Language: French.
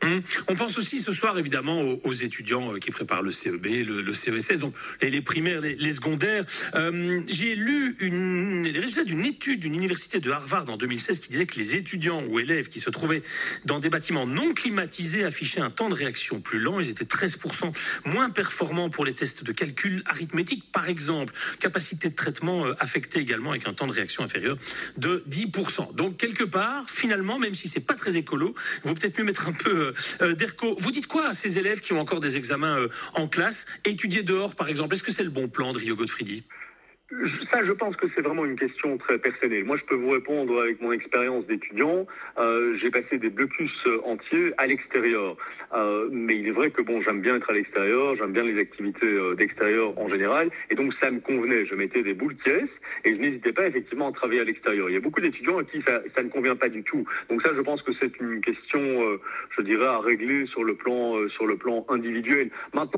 On pense aussi ce soir évidemment aux étudiants qui préparent le CEB, le CESS, donc les primaires, les secondaires. J'ai lu les résultats d'une étude d'une université de Harvard en 2016 qui disait que les étudiants ou élèves qui se trouvaient dans des bâtiments non climatisés affichaient un temps de réaction plus lent. Ils étaient 13% moins performants pour les tests de calcul arithmétique, par exemple. Capacité de traitement affectée également avec un temps de réaction inférieur de 10%. Donc quelque part, finalement, même si c'est pas très écolo, il vaut peut-être mieux mettre un peu d'ERCO. Vous dites quoi à ces élèves qui ont encore des examens en classe, étudier dehors par exemple? Est-ce que c'est le bon plan de Rio Godfridi? Ça, je pense que c'est vraiment une question très personnelle. Moi, je peux vous répondre avec mon expérience d'étudiant. J'ai passé des blocus entiers à l'extérieur. Mais il est vrai que bon, j'aime bien être à l'extérieur, j'aime bien les activités d'extérieur en général, et donc ça me convenait. Je mettais des boules caisses et je n'hésitais pas effectivement à travailler à l'extérieur. Il y a beaucoup d'étudiants à qui ça ne convient pas du tout. Donc ça, je pense que c'est une question, je dirais, à régler sur le plan individuel. Maintenant,